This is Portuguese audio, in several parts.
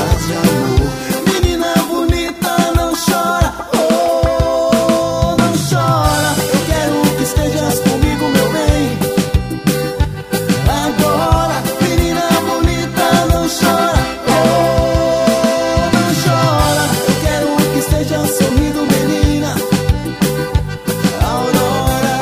paz de amor. Menina bonita, não chora, oh, não chora. Eu quero que estejas comigo, meu bem, agora. Menina bonita, não chora, oh, não chora. Eu quero que estejas sorrindo, menina Aurora.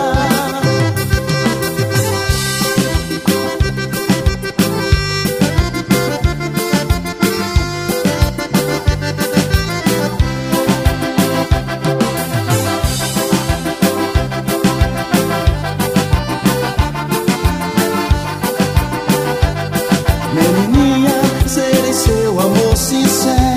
Menininha, serei seu amor sincero.